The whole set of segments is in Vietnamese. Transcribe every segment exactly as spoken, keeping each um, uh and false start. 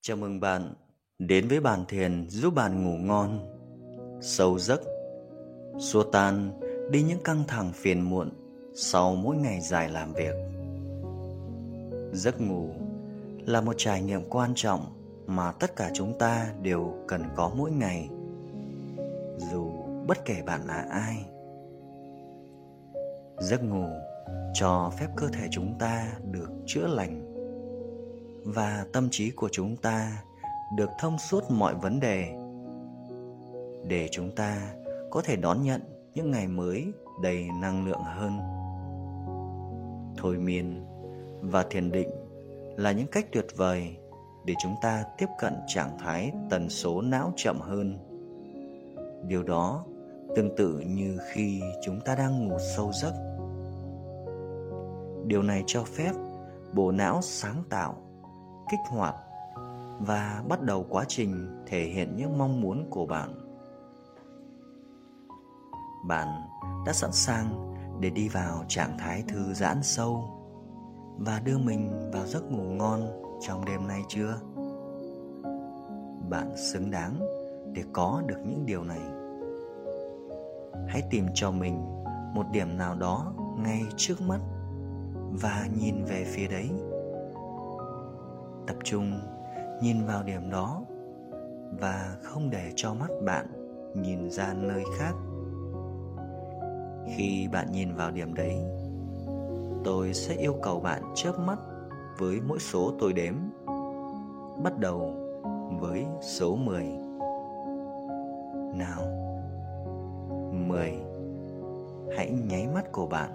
Chào mừng bạn đến với bàn thiền giúp bạn ngủ ngon, sâu giấc, xua tan đi những căng thẳng phiền muộn sau mỗi ngày dài làm việc. Giấc ngủ là một trải nghiệm quan trọng mà tất cả chúng ta đều cần có mỗi ngày, dù bất kể bạn là ai. Giấc ngủ cho phép cơ thể chúng ta được chữa lành và tâm trí của chúng ta được thông suốt mọi vấn đề, để chúng ta có thể đón nhận những ngày mới đầy năng lượng hơn. Thôi miên và thiền định là những cách tuyệt vời để chúng ta tiếp cận trạng thái tần số não chậm hơn. Điều đó tương tự như khi chúng ta đang ngủ sâu giấc. Điều này cho phép bộ não sáng tạo, kích hoạt và bắt đầu quá trình thể hiện những mong muốn của bạn. Bạn đã sẵn sàng để đi vào trạng thái thư giãn sâu và đưa mình vào giấc ngủ ngon trong đêm nay chưa? Bạn xứng đáng để có được những điều này. Hãy tìm cho mình một điểm nào đó ngay trước mắt và nhìn về phía đấy. Tập trung nhìn vào điểm đó và không để cho mắt bạn nhìn ra nơi khác. Khi bạn nhìn vào điểm đấy, tôi sẽ yêu cầu bạn chớp mắt với mỗi số tôi đếm, bắt đầu với số mười. Nào, mười. Hãy nháy mắt của bạn.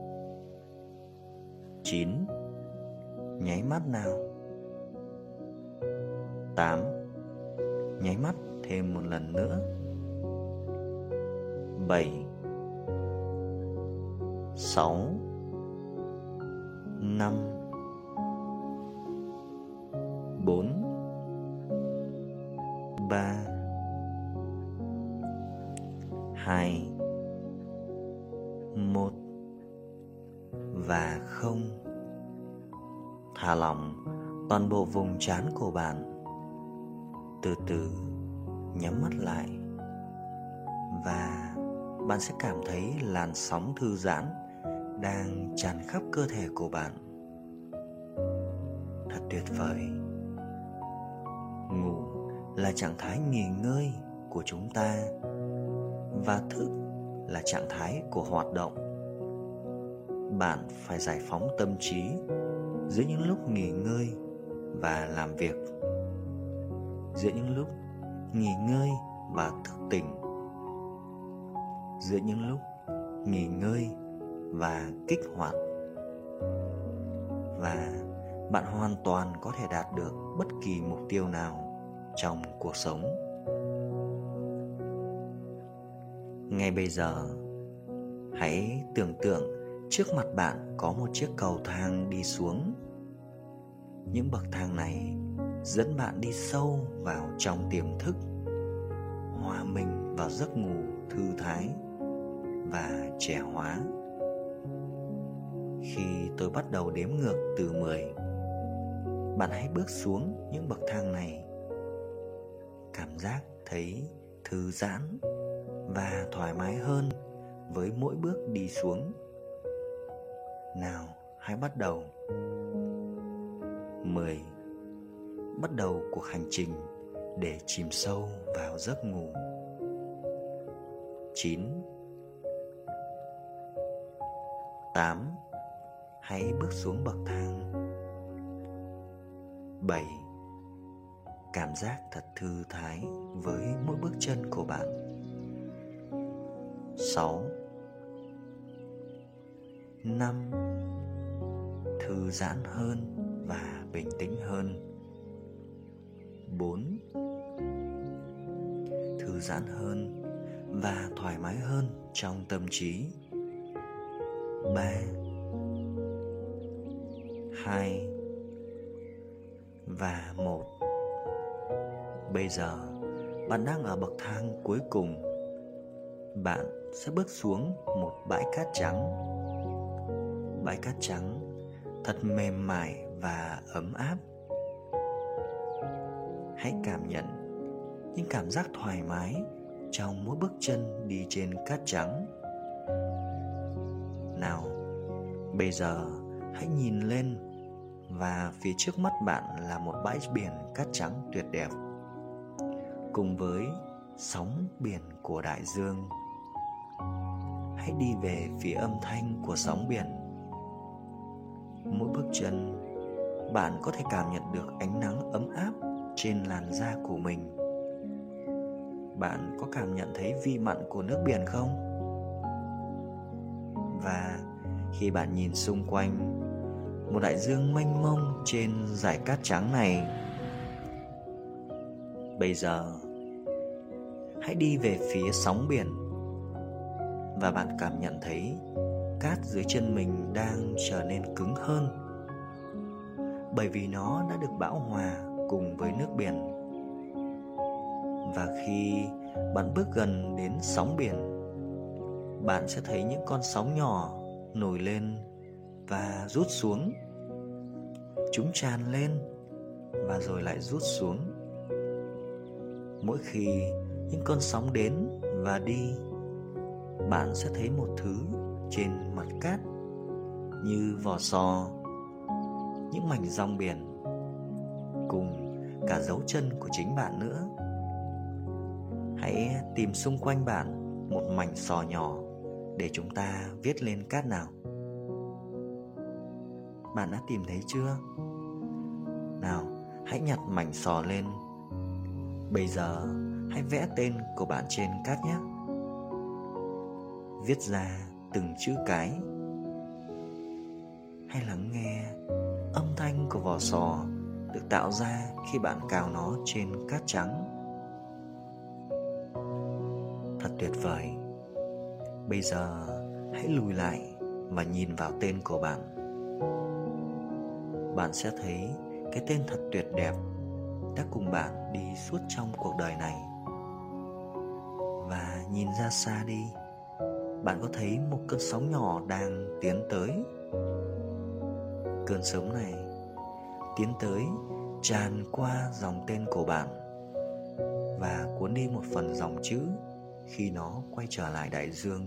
Chín. Nháy mắt nào. Tám. Nháy mắt thêm một lần nữa. Bảy. Sáu. Năm. Bốn. Ba. Hai. Một. Và không. Thả lỏng toàn bộ vùng trán của bạn. Từ từ nhắm mắt lại và bạn sẽ cảm thấy làn sóng thư giãn đang tràn khắp cơ thể của bạn. Thật tuyệt vời. Ngủ là trạng thái nghỉ ngơi của chúng ta và thức là trạng thái của hoạt động. Bạn phải giải phóng tâm trí giữa những lúc nghỉ ngơi và làm việc, giữa những lúc nghỉ ngơi và thức tỉnh, giữa những lúc nghỉ ngơi và kích hoạt. Và bạn hoàn toàn có thể đạt được bất kỳ mục tiêu nào trong cuộc sống. Ngay bây giờ, hãy tưởng tượng trước mặt bạn có một chiếc cầu thang đi xuống. Những bậc thang này dẫn bạn đi sâu vào trong tiềm thức, hòa mình vào giấc ngủ thư thái và trẻ hóa. Khi tôi bắt đầu đếm ngược từ mười, bạn hãy bước xuống những bậc thang này. Cảm giác thấy thư giãn và thoải mái hơn với mỗi bước đi xuống. Nào, hãy bắt đầu. Mười. Bắt đầu cuộc hành trình để chìm sâu vào giấc ngủ. Chín. Tám. Hãy bước xuống bậc thang. Bảy. Cảm giác thật thư thái với mỗi bước chân của bạn. Sáu. Năm. Thư giãn hơn và bình tĩnh hơn. Bốn. Thư giãn hơn và thoải mái hơn trong tâm trí. Ba. Hai. Và một. Bây giờ bạn đang ở bậc thang cuối cùng. Bạn sẽ bước xuống một bãi cát trắng. Bãi cát trắng thật mềm mại và ấm áp. hãy cảm nhận những cảm giác thoải mái trong mỗi bước chân đi trên cát trắng. Nào, bây giờ hãy nhìn lên, và phía trước mắt bạn là một bãi biển cát trắng tuyệt đẹp, cùng với sóng biển của đại dương. Hãy đi về phía âm thanh của sóng biển. Mỗi bước chân, bạn có thể cảm nhận được ánh nắng ấm áp trên làn da của mình. Bạn có cảm nhận thấy vị mặn của nước biển không? Và khi bạn nhìn xung quanh một đại dương mênh mông trên dải cát trắng này, bây giờ hãy đi về phía sóng biển, và bạn cảm nhận thấy cát dưới chân mình đang trở nên cứng hơn, bởi vì nó đã được bão hòa cùng với nước biển. Và khi bạn bước gần đến sóng biển, bạn sẽ thấy những con sóng nhỏ nổi lên và rút xuống. Chúng tràn lên và rồi lại rút xuống. Mỗi khi những con sóng đến và đi, bạn sẽ thấy một thứ trên mặt cát như vỏ sò, những mảnh rong biển, cùng cả dấu chân của chính bạn nữa. Hãy tìm xung quanh bạn một mảnh sò nhỏ để chúng ta viết lên cát nào. Bạn đã tìm thấy chưa? Nào, hãy nhặt mảnh sò lên. Bây giờ hãy vẽ tên của bạn trên cát nhé. Viết ra từng chữ cái. Hãy lắng nghe âm thanh của vỏ sò được tạo ra khi bạn cào nó trên cát trắng. Thật tuyệt vời. Bây giờ hãy lùi lại và nhìn vào tên của bạn. Bạn sẽ thấy cái tên thật tuyệt đẹp đã cùng bạn đi suốt trong cuộc đời này. Và nhìn ra xa đi, bạn có thấy một cơn sóng nhỏ đang tiến tới. Cơn sóng này tiến tới tràn qua dòng tên của bạn và cuốn đi một phần dòng chữ khi nó quay trở lại đại dương.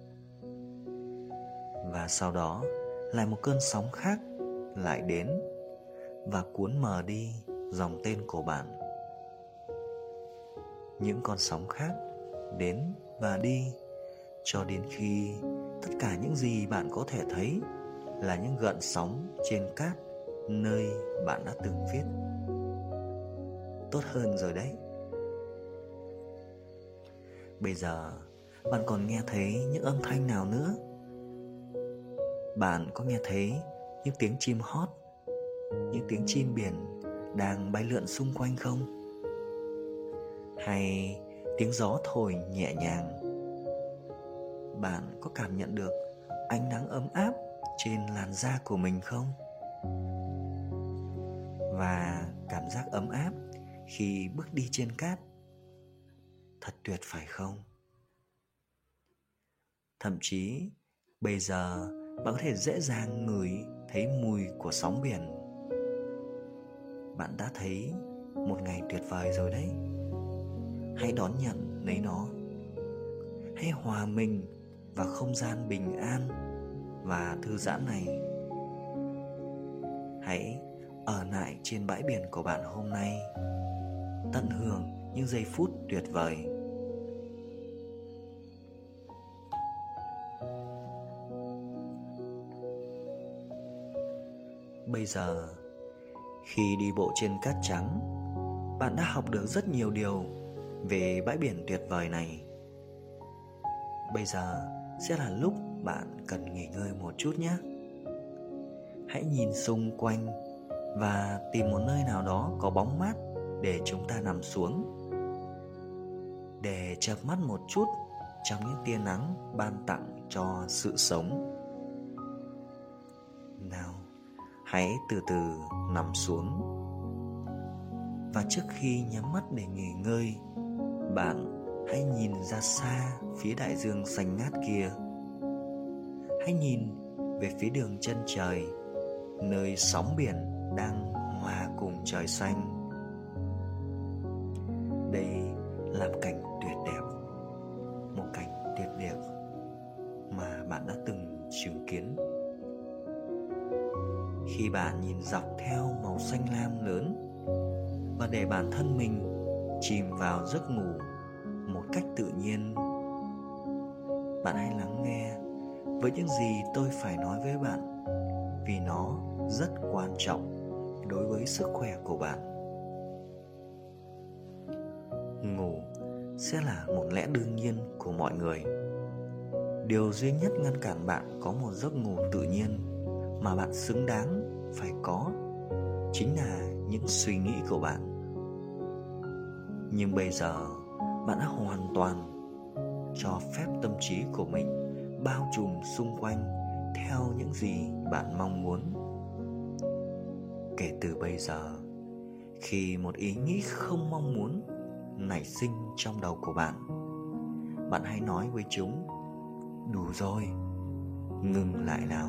Và sau đó lại một cơn sóng khác lại đến và cuốn mờ đi dòng tên của bạn. Những con sóng khác đến và đi cho đến khi tất cả những gì bạn có thể thấy là những gợn sóng trên cát nơi bạn đã từng viết. Tốt hơn rồi đấy. Bây giờ bạn còn nghe thấy những âm thanh nào nữa? Bạn có nghe thấy những tiếng chim hót, những tiếng chim biển đang bay lượn xung quanh không? Hay tiếng gió thổi nhẹ nhàng? Bạn có cảm nhận được ánh nắng ấm áp trên làn da của mình không? Và cảm giác ấm áp khi bước đi trên cát. Thật tuyệt phải không? Thậm chí bây giờ bạn có thể dễ dàng ngửi thấy mùi của sóng biển. Bạn đã thấy một ngày tuyệt vời rồi đấy. Hãy đón nhận lấy nó. Hãy hòa mình vào không gian bình an và thư giãn này. Hãy ở lại trên bãi biển của bạn hôm nay, tận hưởng những giây phút tuyệt vời. Bây giờ, khi đi bộ trên cát trắng, bạn đã học được rất nhiều điều về bãi biển tuyệt vời này. Bây giờ sẽ là lúc bạn cần nghỉ ngơi một chút nhé. Hãy nhìn xung quanh và tìm một nơi nào đó có bóng mát để chúng ta nằm xuống, để chợp mắt một chút trong những tia nắng ban tặng cho sự sống. Nào, hãy từ từ nằm xuống. Và trước khi nhắm mắt để nghỉ ngơi, bạn hãy nhìn ra xa phía đại dương xanh ngát kia. Hãy nhìn về phía đường chân trời, nơi sóng biển đang hòa cùng trời xanh. đây là một cảnh tuyệt đẹp, một cảnh tuyệt đẹp mà bạn đã từng chứng kiến. Khi bạn nhìn dọc theo màu xanh lam lớn và để bản thân mình chìm vào giấc ngủ một cách tự nhiên, bạn hãy lắng nghe với những gì tôi phải nói với bạn, vì nó rất quan trọng đối với sức khỏe của bạn. Ngủ sẽ là một lẽ đương nhiên của mọi người. Điều duy nhất ngăn cản bạn có một giấc ngủ tự nhiên mà bạn xứng đáng phải có chính là những suy nghĩ của bạn. Nhưng bây giờ bạn đã hoàn toàn cho phép tâm trí của mình bao trùm xung quanh theo những gì bạn mong muốn. Kể từ bây giờ, khi một ý nghĩ không mong muốn nảy sinh trong đầu của bạn, bạn hãy nói với chúng: đủ rồi, ngừng lại nào.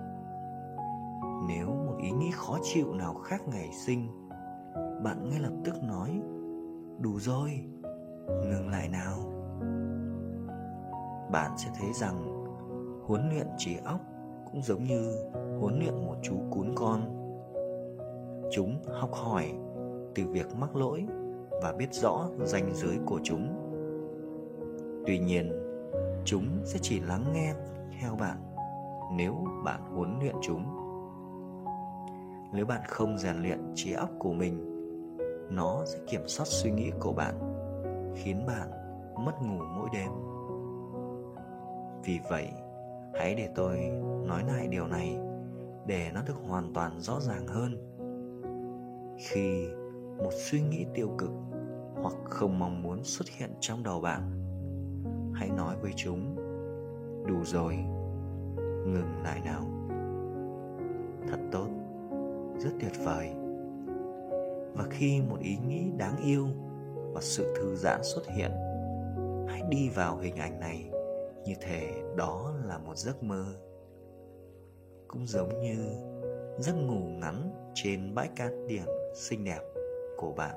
Nếu một ý nghĩ khó chịu nào khác nảy sinh, bạn ngay lập tức nói: đủ rồi, ngừng lại nào. Bạn sẽ thấy rằng huấn luyện trí óc cũng giống như huấn luyện một chú cún con. Chúng học hỏi từ việc mắc lỗi và biết rõ ranh giới của chúng. Tuy nhiên, chúng sẽ chỉ lắng nghe theo bạn nếu bạn huấn luyện chúng. Nếu bạn không rèn luyện trí óc của mình, nó sẽ kiểm soát suy nghĩ của bạn, khiến bạn mất ngủ mỗi đêm. Vì vậy, hãy để tôi nói lại điều này để nó được hoàn toàn rõ ràng hơn. Khi một suy nghĩ tiêu cực hoặc không mong muốn xuất hiện trong đầu bạn, hãy nói với chúng: đủ rồi, ngừng lại nào. Thật tốt, rất tuyệt vời. Và khi một ý nghĩ đáng yêu và sự thư giãn xuất hiện, hãy đi vào hình ảnh này như thể đó là một giấc mơ. Cũng giống như giấc ngủ ngắn trên bãi cát biển xinh đẹp của bạn.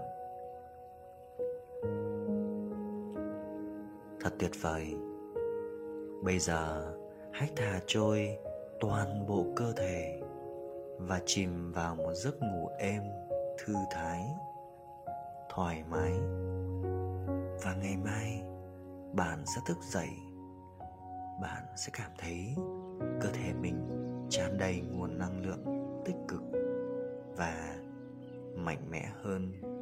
Thật tuyệt vời. Bây giờ hãy thả trôi toàn bộ cơ thể và chìm vào một giấc ngủ êm, thư thái, thoải mái. Và ngày mai bạn sẽ thức dậy, bạn sẽ cảm thấy cơ thể mình tràn đầy nguồn năng lượng tích cực và mạnh mẽ hơn.